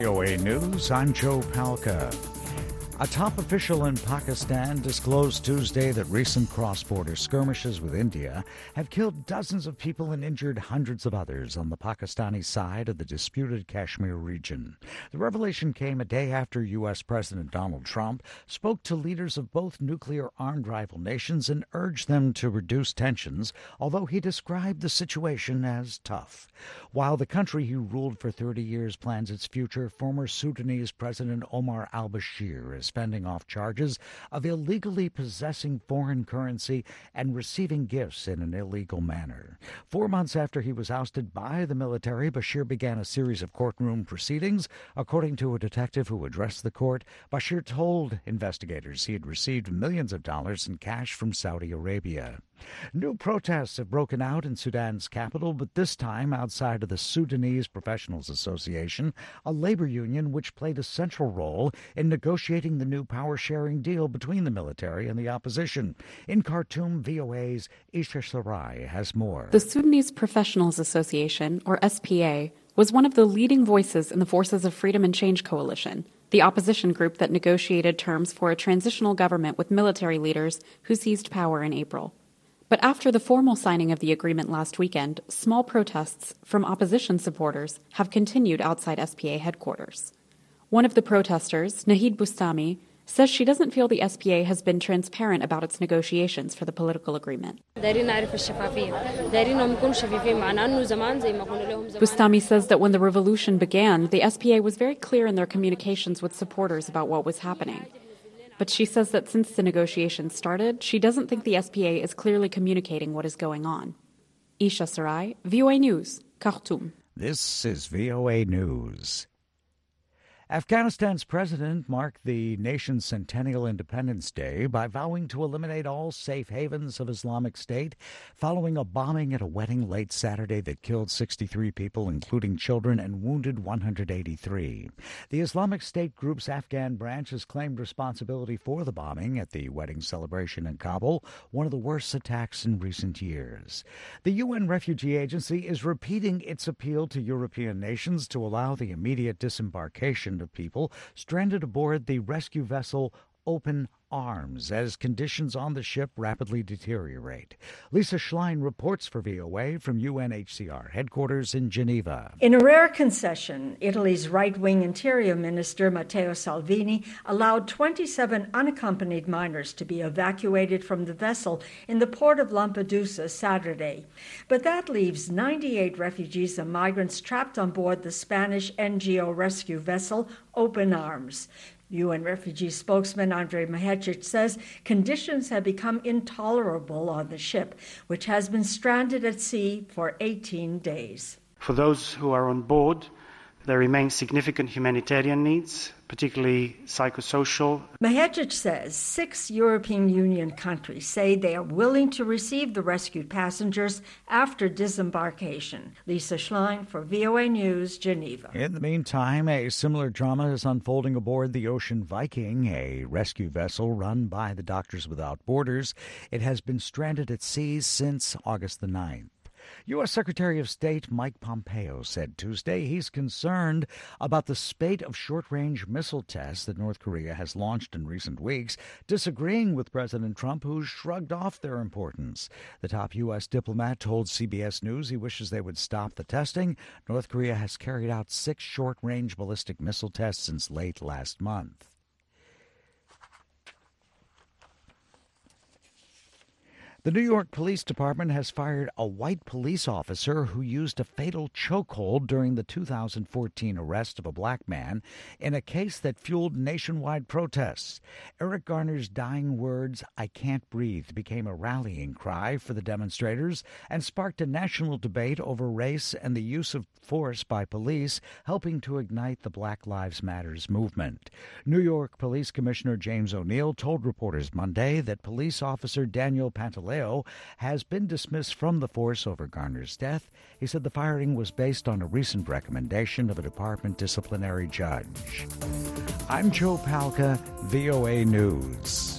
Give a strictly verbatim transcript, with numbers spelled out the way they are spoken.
V O A News, I'm Joe Palca. A top official in Pakistan disclosed Tuesday that recent cross-border skirmishes with India have killed dozens of people and injured hundreds of others on the Pakistani side of the disputed Kashmir region. The revelation came a day after U S. President Donald Trump spoke to leaders of both nuclear-armed rival nations and urged them to reduce tensions, although he described the situation as tough. While the country he ruled for thirty years plans its future, former Sudanese President Omar al-Bashir is fending off charges of illegally possessing foreign currency and receiving gifts in an illegal manner. Four months after he was ousted by the military, Bashir began a series of courtroom proceedings. According to a detective who addressed the court, Bashir told investigators he had received millions of dollars in cash from Saudi Arabia. New protests have broken out in Sudan's capital, but this time outside of the Sudanese Professionals Association, a labor union which played a central role in negotiating the new power-sharing deal between the military and the opposition. In Khartoum, V O A's Isha Sarai has more. The Sudanese Professionals Association, or S P A, was one of the leading voices in the Forces of Freedom and Change coalition, the opposition group that negotiated terms for a transitional government with military leaders who seized power in April. But after the formal signing of the agreement last weekend, small protests from opposition supporters have continued outside S P A headquarters. One of the protesters, Nahid Bustami, says she doesn't feel the S P A has been transparent about its negotiations for the political agreement. Bustami says that when the revolution began, the S P A was very clear in their communications with supporters about what was happening. But she says that since the negotiations started, she doesn't think the S P A is clearly communicating what is going on. Isha Sarai, V O A News, Khartoum. This is V O A News. Afghanistan's president marked the nation's centennial Independence Day by vowing to eliminate all safe havens of Islamic State following a bombing at a wedding late Saturday that killed sixty-three people, including children, and wounded one hundred eighty-three. The Islamic State group's Afghan branch has claimed responsibility for the bombing at the wedding celebration in Kabul, one of the worst attacks in recent years. The U N Refugee Agency is repeating its appeal to European nations to allow the immediate disembarkation of people stranded aboard the rescue vessel Open Arms as conditions on the ship rapidly deteriorate. Lisa Schlein reports for V O A from U N H C R headquarters in Geneva. In a rare concession, Italy's right-wing Interior Minister Matteo Salvini allowed twenty-seven unaccompanied minors to be evacuated from the vessel in the port of Lampedusa Saturday. But that leaves ninety-eight refugees and migrants trapped on board the Spanish N G O rescue vessel Open Arms. U N refugee spokesman Andrei Mahecic says conditions have become intolerable on the ship, which has been stranded at sea for eighteen days. For those who are on board, there remain significant humanitarian needs, particularly psychosocial. Mahecic says six European Union countries say they are willing to receive the rescued passengers after disembarkation. Lisa Schlein for V O A News, Geneva. In the meantime, a similar drama is unfolding aboard the Ocean Viking, a rescue vessel run by the Doctors Without Borders. It has been stranded at sea since August the ninth. U S. Secretary of State Mike Pompeo said Tuesday he's concerned about the spate of short-range missile tests that North Korea has launched in recent weeks, disagreeing with President Trump, who shrugged off their importance. The top U S diplomat told C B S News he wishes they would stop the testing. North Korea has carried out six short-range ballistic missile tests since late last month. The New York Police Department has fired a white police officer who used a fatal chokehold during the two thousand fourteen arrest of a black man in a case that fueled nationwide protests. Eric Garner's dying words, "I can't breathe," became a rallying cry for the demonstrators and sparked a national debate over race and the use of force by police, helping to ignite the Black Lives Matters movement. New York Police Commissioner James O'Neill told reporters Monday that police officer Daniel Pantaleo has been dismissed from the force over Garner's death. He said the firing was based on a recent recommendation of a department disciplinary judge. I'm Joe Palca, V O A News.